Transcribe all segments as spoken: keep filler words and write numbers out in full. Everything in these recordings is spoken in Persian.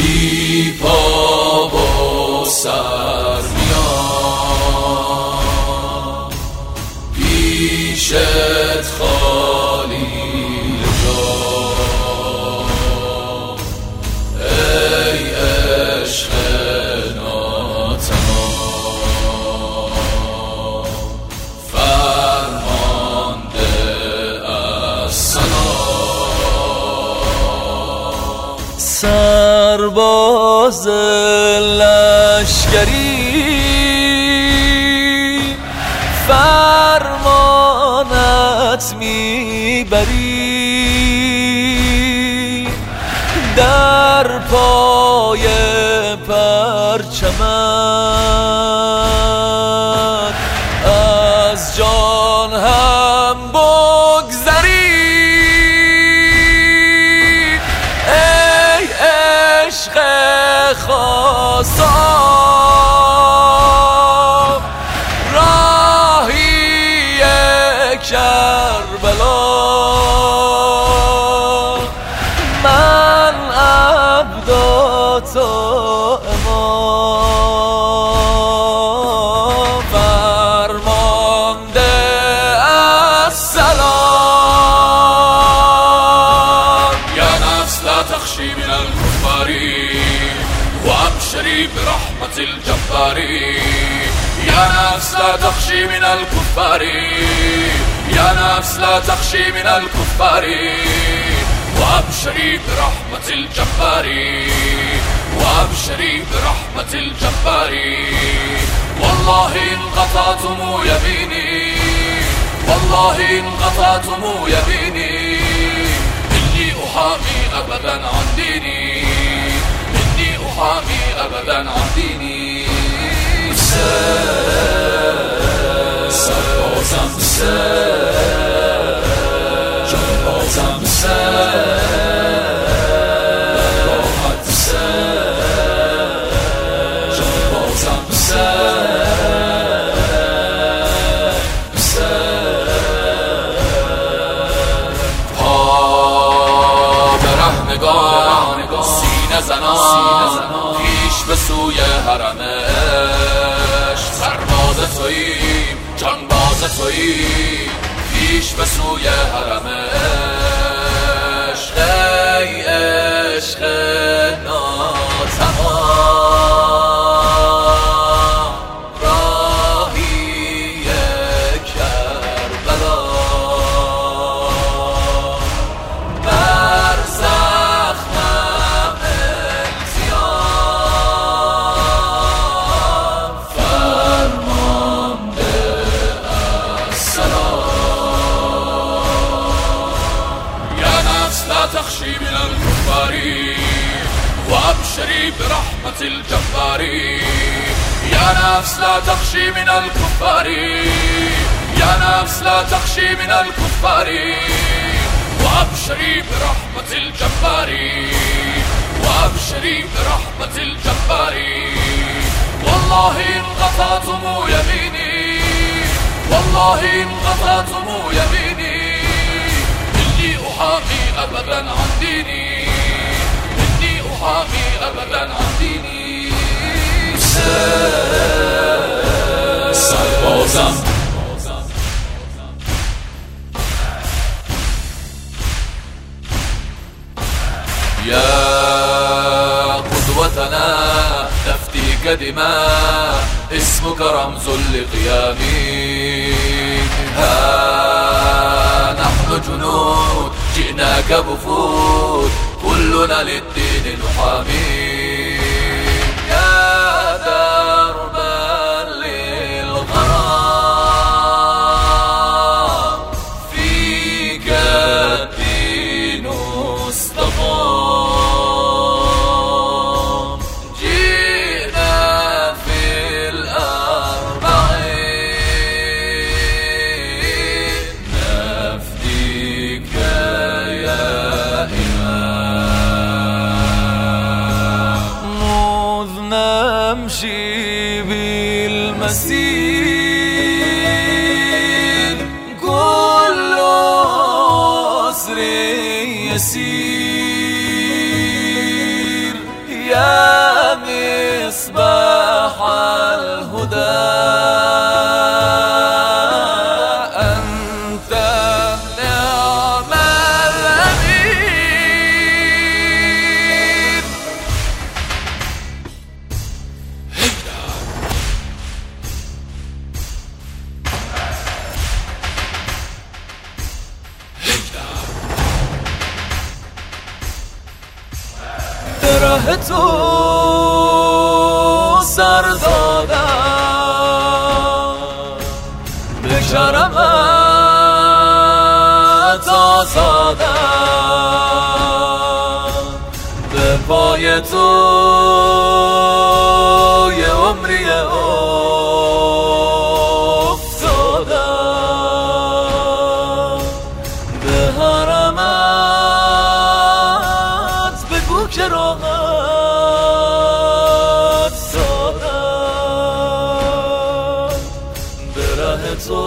بی پا و سر میام پیشت خالی جا، ای عشق ناتمام فرمانده از سلام. سرباز لشکری فرمانت میبری، در پای پرچمت از جان هم بگذری. ای عشق خاصا راهی کربلا، من عبد تو امام فرمانده از سلام. یا نفس لا تخشی من الكفار وابشری برحمت الجبار، یا نفس لا تخشی من الكفار، یا نفس لا تخشی من الكفار وابشری برحمت الجبار، وابشری برحمت الجبار. والله إن قطعتم يميني، والله إن قطعتم يميني، إني أحامي أبدا عن ديني، إني أحامي أبدا عن ديني. سربازم سر، جانبازم سر، راحت سر، جانبازم سر، سر. پا برهنگان سینه زنان پیش به سوی حرمش، سرباز توییم جانباز توییم پیش به سوی حرمش. ای عشق ناتمام راهی کربلا، بر زخمم التیام فرمانده از سلام. یا نفس لا تخشی من الكفار وابشری برحمت الجبار، یا نفس لا تخشی من الكفار، یا نفس لا تخشی من الكفار وابشری برحمت الجبار، وابشری برحمت الجبار. والله إن قطعتم يميني، والله إن قطعتم يميني، إني أحامي أبدا عن ديني، إني أحامي أبدا عن ديني. سربازم يا قدوتنا نفديك دماء، اسمك رمز لقيامي. ها نحن جنود جئناك بفود، كلنا للدين نحامي. يا دربا للغرام فيك الدين استقام، جئنا في الأربعين نفديك يا إمام. مذ نمشي بالمسير كل عسر يسير، يا راه تو سر دادم، به کرمت آزادم، به پای تو یه عمری افتادم، به حرمت بگو که راحت دادم، به ره تو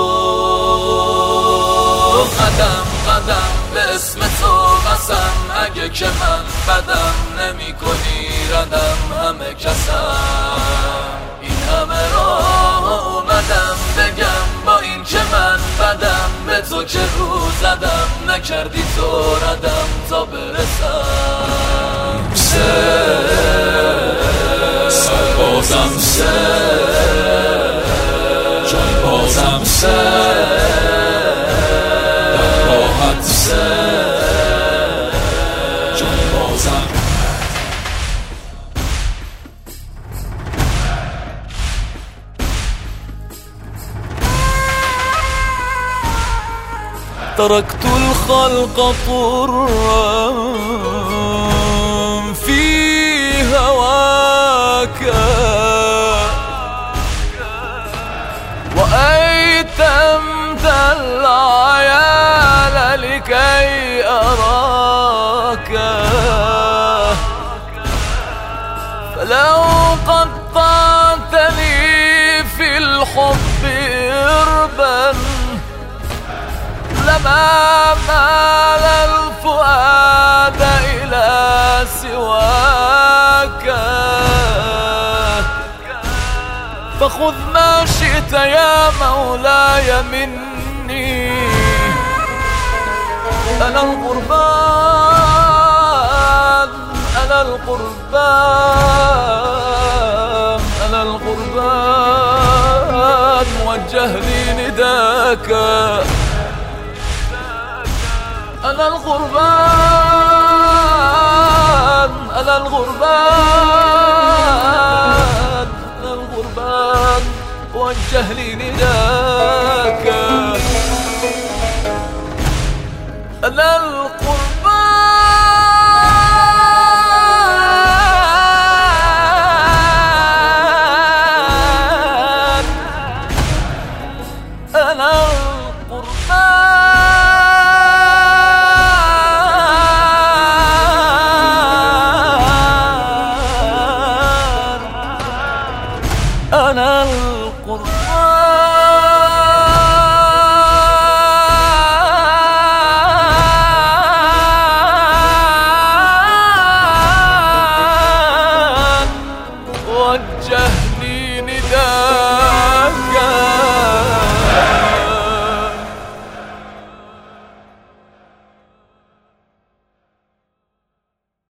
قدم قدم به اسم تو قسم، اگه که من بدم نمی کنی ردم همه کسم، این همه راه اومدم بگم با این که من بدم، به تو که رو زدم نکردی تو ردم تا برسم. سه سربازم سه جان بازم سه در راحت سه جان بازم. تركت الخلق طرا في هواك، وأيتمت العيال لكي أراك، فلو قطعتني في الحب إربا لما مال الفؤاد إلى سواك، فخذ ما شئت يا مولاي مني، أنا القربان أنا القربان أنا القربان، وجه لي نداك، أنا القربان أنا القربان أنا القربان، وجه لي نداك.